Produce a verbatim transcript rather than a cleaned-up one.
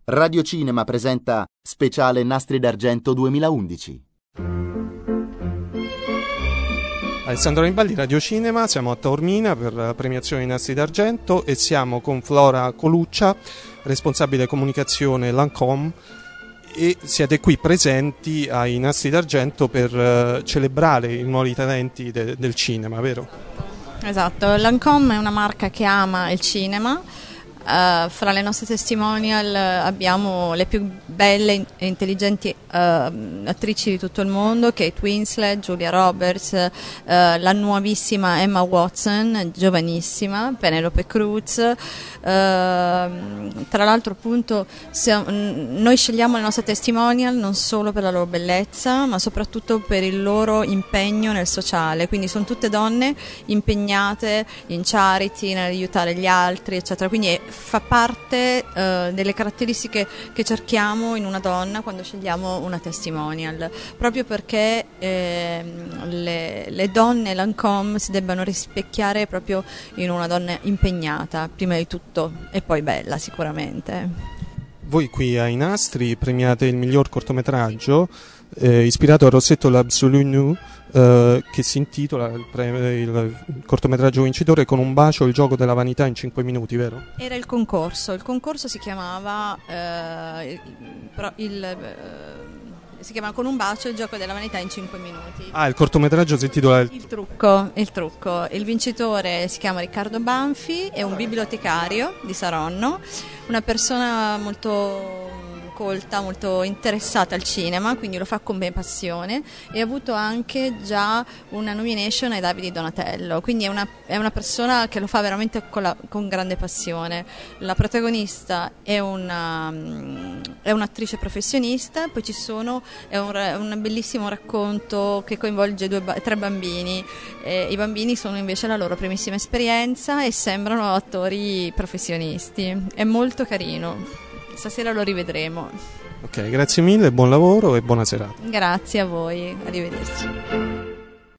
Radio Cinema presenta Speciale Nastri d'Argento duemilaundici. Alessandro Nibaldi, Radio Cinema, siamo a Taormina per la premiazione di Nastri d'Argento e siamo con Flora Coluccia, responsabile comunicazione Lancôme, e siete qui presenti ai Nastri d'Argento per uh, celebrare i nuovi talenti de- del cinema, vero? Esatto, Lancôme è una marca che ama il cinema. Uh, fra le nostre testimonial uh, abbiamo le più belle e intelligenti uh, attrici di tutto il mondo, Kate Winslet, Julia Roberts, uh, la nuovissima Emma Watson, giovanissima, Penelope Cruz. Uh, tra l'altro appunto siamo, noi scegliamo le nostre testimonial non solo per la loro bellezza ma soprattutto per il loro impegno nel sociale, quindi sono tutte donne impegnate in charity, nell'aiutare gli altri eccetera, quindi è fa parte uh, delle caratteristiche che cerchiamo in una donna quando scegliamo una testimonial, proprio perché eh, le, le donne Lancôme si debbano rispecchiare proprio in una donna impegnata, prima di tutto, e poi bella sicuramente. Voi qui ai Nastri premiate il miglior cortometraggio eh, ispirato a Rossetto l'Absolu Nu, eh, che si intitola il, pre- il cortometraggio vincitore Con un bacio il gioco della vanità in cinque minuti, vero? Era il concorso, il concorso si chiamava eh, il, il eh, si chiama Con un bacio il gioco della vanità in cinque minuti. Ah, il cortometraggio si intitola Il, il trucco, il trucco. Il vincitore si chiama Riccardo Banfi, è un bibliotecario di Saronno, una persona molto colta, molto interessata al cinema, quindi lo fa con ben passione, e ha avuto anche già una nomination ai Davide Donatello, quindi è una, è una persona che lo fa veramente con, la, con grande passione. La protagonista è una è un'attrice professionista, poi ci sono è un, un bellissimo racconto che coinvolge due, tre bambini, eh, i bambini sono invece la loro primissima esperienza e sembrano attori professionisti, è molto carino. Stasera lo rivedremo. Ok, grazie mille, buon lavoro e buona serata. Grazie a voi, arrivederci.